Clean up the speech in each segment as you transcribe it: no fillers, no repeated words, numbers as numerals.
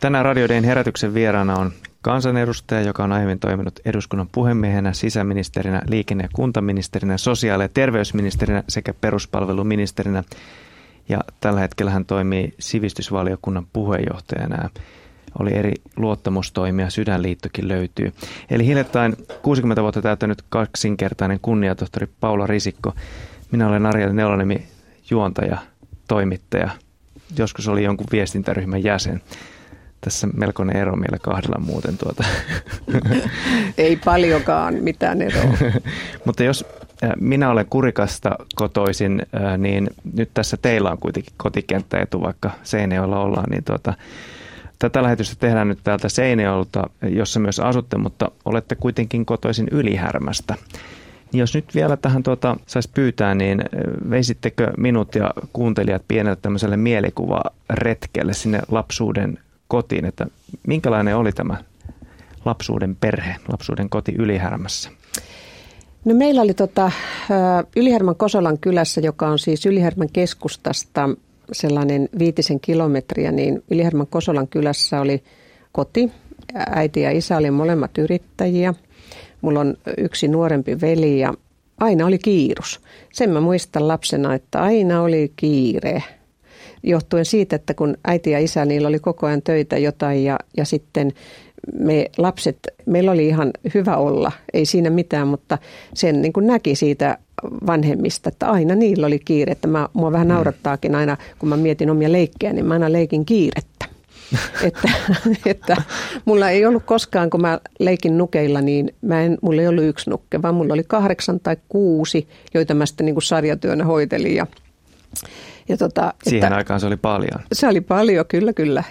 Tänään Radio Dayn herätyksen vieraana on kansanedustaja, joka on aiemmin toiminut eduskunnan puhemiehenä, sisäministerinä, liikenne- ja kuntaministerinä, sosiaali- ja terveysministerinä sekä peruspalveluministerinä. Ja tällä hetkellä hän toimii sivistysvaliokunnan puheenjohtajana. Oli eri luottamustoimia, Sydänliittokin löytyy. Eli hiljattain 60 vuotta täyttänyt kaksinkertainen kunniatohtori Paula Risikko. Minä olen Arja Nelonemi, juontaja, toimittaja. Joskus oli jonkun viestintäryhmän jäsen. Tässä melkoinen ero meillä kahdella muuten . Ei paljonkaan mitään eroa. Mutta jos minä olen Kurikasta kotoisin, niin nyt tässä teillä on kuitenkin kotikenttäetu, vaikka Seinäjoella ollaan. Niin tätä lähetystä tehdään nyt täältä Seinäjoelta, jossa myös asutte, mutta olette kuitenkin kotoisin Ylihärmästä. Jos nyt vielä tähän saisi pyytää, niin veisittekö minut ja kuuntelijat pienelle tämmöiselle mielikuvaretkelle sinne lapsuuden kotiin, että minkälainen oli tämä lapsuuden perhe, lapsuuden koti Ylihärmässä? No meillä oli Ylihärmän Kosolan kylässä, joka on siis Ylihärmän keskustasta sellainen 5 kilometriä, niin Ylihärmän Kosolan kylässä oli koti. Äiti ja isä oli molemmat yrittäjiä. Mulla on yksi nuorempi veli ja aina oli kiirus. Sen mä muistan lapsena, että aina oli kiire. Johtuen siitä, että kun äiti ja isä, niillä oli koko ajan töitä jotain ja sitten me lapset, meillä oli ihan hyvä olla, ei siinä mitään, mutta sen niin kuin näki siitä vanhemmista, että aina niillä oli kiire. Että mua vähän naurattaakin aina, kun mä mietin omia leikkejä, niin mä aina leikin kiirettä. että mulla ei ollut koskaan, kun mä leikin nukeilla, niin mulla ei ollut 1 nukke, vaan mulla oli 8 tai 6, joita mä sitten niin kuin sarjatyönä hoitelin siihen aikaan se oli paljon. Se oli paljon, kyllä.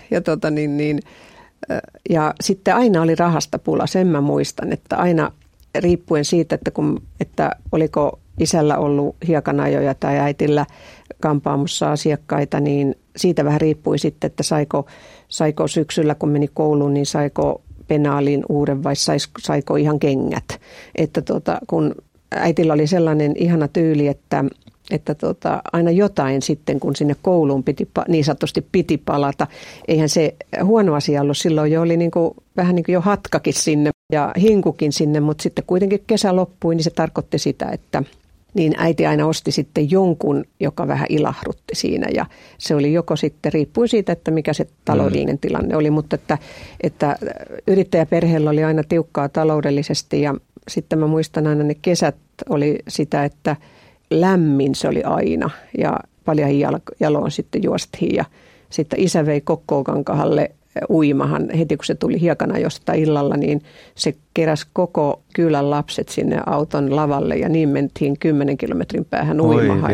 Ja sitten aina oli rahasta pula, sen mä muistan, että aina riippuen siitä, että oliko isällä ollut hiekanajoja tai äitillä kampaamossa asiakkaita, niin siitä vähän riippui sitten, että saiko syksyllä, kun meni kouluun, niin saiko penaalin uuden vai saiko ihan kengät. Että kun äitillä oli sellainen ihana tyyli, että aina jotain sitten, kun sinne kouluun niin sanotusti piti palata. Eihän se huono asia ollut. Silloin jo oli vähän niin kuin jo hatkakin sinne ja hinkukin sinne, mutta sitten kuitenkin kesä loppui, niin se tarkoitti sitä, että niin äiti aina osti sitten jonkun, joka vähän ilahrutti siinä. Ja se oli joko sitten, riippuen siitä, että mikä se taloudellinen tilanne oli, mutta että yrittäjäperheellä oli aina tiukkaa taloudellisesti ja sitten mä muistan aina ne kesät oli sitä, että lämmin se oli aina ja paljon jaloon sitten juostiin ja sitten isä vei Kokkookankahalle uimahan heti kun se tuli hiekana jostain illalla, niin se keräsi koko kylän lapset sinne auton lavalle ja niin mentiin 10 kilometrin päähän uimahan.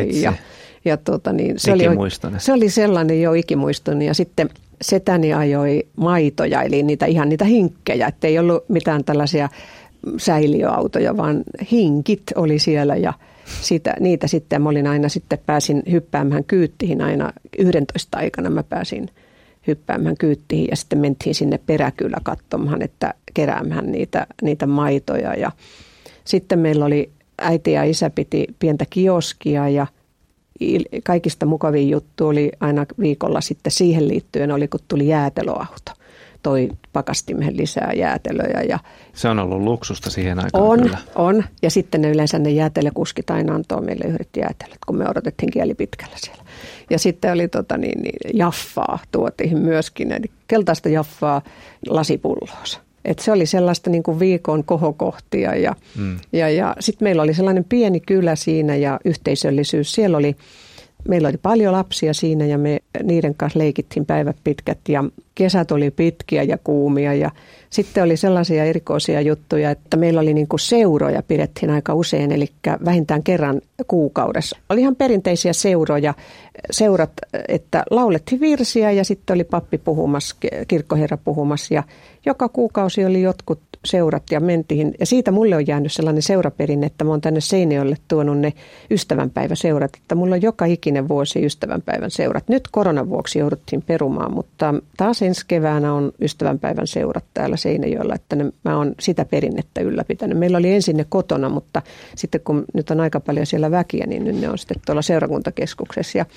Se oli sellainen jo ikimuistoni ja sitten setäni ajoi maitoja eli niitä hinkkejä, ettei ollut mitään tällaisia säiliöautoja, vaan hinkit oli siellä ja niitä sitten mä olin aina sitten pääsin hyppäämään kyyttiin aina 11 aikana mä pääsin hyppäämään kyyttiin ja sitten mentiin sinne peräkylä katsomaan, että keräämään niitä maitoja ja sitten meillä oli äiti ja isä piti pientä kioskia ja kaikista mukavin juttu oli aina viikolla sitten siihen liittyen oli, kun tuli jäätelöauto. Toi pakastimeen lisää jäätelöjä. Ja se on ollut luksusta siihen aikaan kyllä. On. Ja sitten yleensä ne jäätelökuskit aina antoi meille yhdet jäätelöt, kun me odotettiin kieli pitkällä siellä. Ja sitten oli jaffaa tuotiin myöskin, eli keltaista jaffaa lasipulloissa. Et se oli sellaista niin kuin viikon kohokohtia ja sitten meillä oli sellainen pieni kylä siinä ja yhteisöllisyys. Meillä oli paljon lapsia siinä ja me niiden kanssa leikittiin päivät pitkät ja kesät oli pitkiä ja kuumia ja sitten oli sellaisia erikoisia juttuja, että meillä oli niin kuin seuroja pidettiin aika usein, eli vähintään kerran kuukaudessa. Oli ihan perinteisiä seurat, että laulettiin virsiä ja sitten oli pappi puhumassa, kirkkoherra puhumassa ja joka kuukausi oli jotkut seurat ja mentiin. Ja siitä mulle on jäänyt sellainen seuraperinne, että mä oon tänne Seinäjoelle tuonut ne ystävänpäiväseurat, että mulla on joka ikinen vuosi ystävänpäivän seurat. Nyt koronan vuoksi jouduttiin perumaan, mutta taas ensi keväänä on ystävänpäivän seurat täällä Seinäjoella, että mä oon sitä perinnettä ylläpitänyt. Meillä oli ensin ne kotona, mutta sitten kun nyt on aika paljon siellä väkiä, niin nyt ne on sitten tuolla seurakuntakeskuksessa. Ja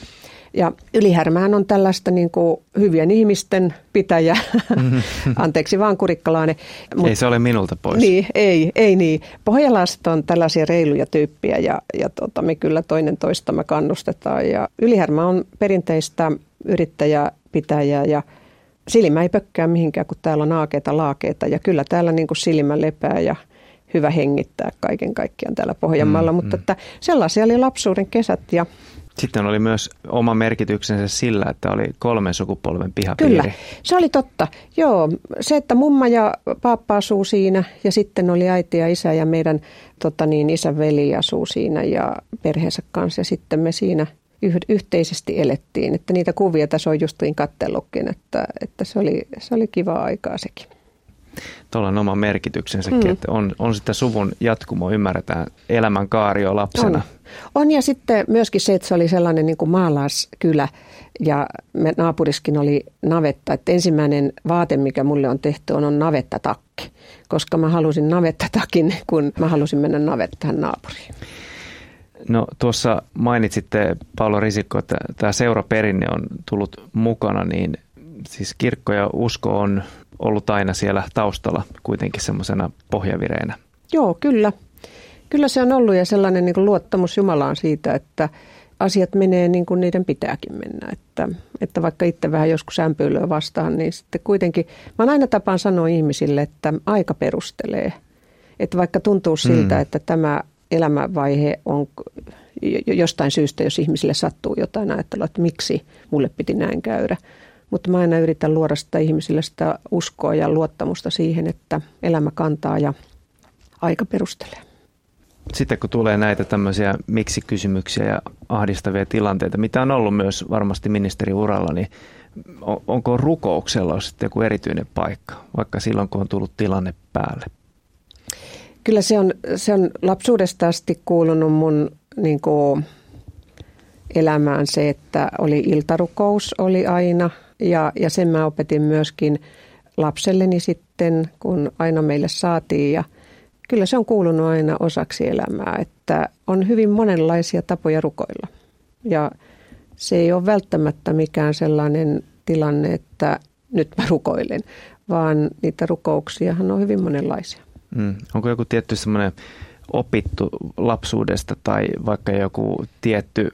Ja Ylihärmähän on tällaista niin kuin hyvien ihmisten pitäjä. Anteeksi vaan Kurikkalainen. Ei se ole minulta pois. Niin, ei niin. Pohjalaiset on tällaisia reiluja tyyppiä ja me kyllä toinen toistamme kannustetaan. Ja Ylihärmä on perinteistä yrittäjäpitäjää ja silmä ei pökkää mihinkään, kun täällä on aakeita laakeita. Ja kyllä täällä niin kuin silmä lepää ja hyvä hengittää kaiken kaikkiaan täällä Pohjanmaalla. Mutta että sellaisia oli lapsuuden kesät ja sitten oli myös oma merkityksensä sillä, että oli 3 sukupolven pihapiiri. Kyllä, se oli totta. Joo, se, että mumma ja paappa asuu siinä ja sitten oli äiti ja isä ja meidän isän veli asuu siinä ja perheensä kanssa ja sitten me siinä yhteisesti elettiin. Että niitä kuvia tässä on justiin katsellutkin, että se oli kivaa aikaa sekin. Tuolla on oma merkityksensäkin, että on sitä suvun jatkumo, ymmärretään elämän kaari jo lapsena. On ja sitten myöskin se, että se oli sellainen niin kuin maalaiskylä ja naapuriskin oli navetta. Että ensimmäinen vaate, mikä mulle on tehty, on navettatakki, koska mä halusin navettatakin, kun mä halusin mennä navettaan naapuriin. No tuossa mainitsitte, Paula Risikko, että tämä seuraperinne on tullut mukana, niin siis kirkko ja usko on ollut aina siellä taustalla kuitenkin semmoisena pohjavireenä. Joo, kyllä. Kyllä se on ollut ja sellainen niin kuin luottamus Jumalaan siitä, että asiat menee niin kuin niiden pitääkin mennä. Että vaikka itse vähän joskus ämpöilyä vastaan, niin sitten kuitenkin, mä aina tapaan sanoa ihmisille, että aika perustelee. Että vaikka tuntuu siltä, että tämä elämänvaihe on jostain syystä, jos ihmisille sattuu jotain ajattelua, että miksi mulle piti näin käydä. Mutta mä aina yritän luoda sitä ihmisille sitä uskoa ja luottamusta siihen, että elämä kantaa ja aika perustelee. Sitten kun tulee näitä tämmöisiä miksi-kysymyksiä ja ahdistavia tilanteita, mitä on ollut myös varmasti ministeriuralla, niin onko rukouksella sitten joku erityinen paikka, vaikka silloin kun on tullut tilanne päälle? Kyllä se on lapsuudesta asti kuulunut mun niin kuin elämään se, että oli iltarukous oli aina ja sen mä opetin myöskin lapselleni sitten, kun aina meille saatiin ja kyllä se on kuulunut aina osaksi elämää, että on hyvin monenlaisia tapoja rukoilla ja se ei ole välttämättä mikään sellainen tilanne, että nyt mä rukoilen, vaan niitä rukouksiahan on hyvin monenlaisia. Onko joku tietty semmoinen opittu lapsuudesta tai vaikka joku tietty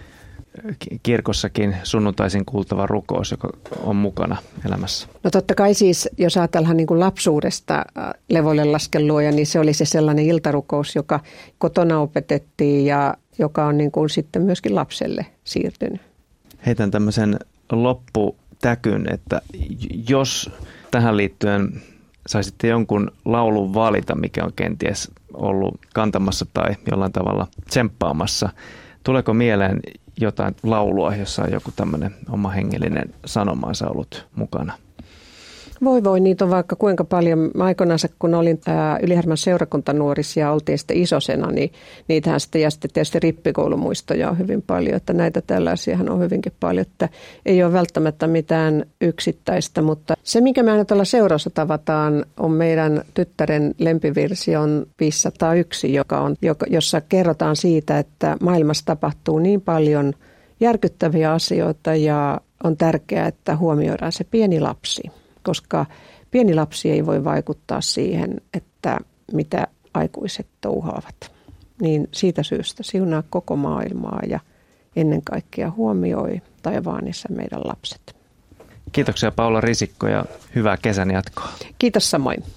kirkossakin sunnuntaisin kuultava rukous, joka on mukana elämässä? No totta kai siis, jos ajatellaan niin kuin lapsuudesta levolle lasken luoja, niin se oli se sellainen iltarukous, joka kotona opetettiin ja joka on niin kuin sitten myöskin lapselle siirtynyt. Heitän tämmöisen lopputäkyn, että jos tähän liittyen saisitte jonkun laulun valita, mikä on kenties ollut kantamassa tai jollain tavalla tsemppaamassa, tuleeko mieleen jotain laulua, jossa on joku tämmöinen oma hengellinen sanomansa ollut mukana? Voi, niitä on vaikka kuinka paljon. Aikoinaan, kun olin Ylihärmän seurakuntanuorissa ja oltiin sitten isosena, niin niitähän sitten, ja sitten tietysti rippikoulumuistoja on hyvin paljon, että näitä tällaisiahan on hyvinkin paljon, että ei ole välttämättä mitään yksittäistä, mutta se, minkä me aina tuolla seurassa tavataan, on meidän tyttären lempivirsi on 501, jossa kerrotaan siitä, että maailmassa tapahtuu niin paljon järkyttäviä asioita ja on tärkeää, että huomioidaan se pieni lapsi. Koska pieni lapsi ei voi vaikuttaa siihen, että mitä aikuiset touhaavat. Niin siitä syystä siunaa koko maailmaa ja ennen kaikkea huomioi taivaanissa meidän lapset. Kiitoksia Paula Risikko ja hyvää kesän jatkoa. Kiitos samoin.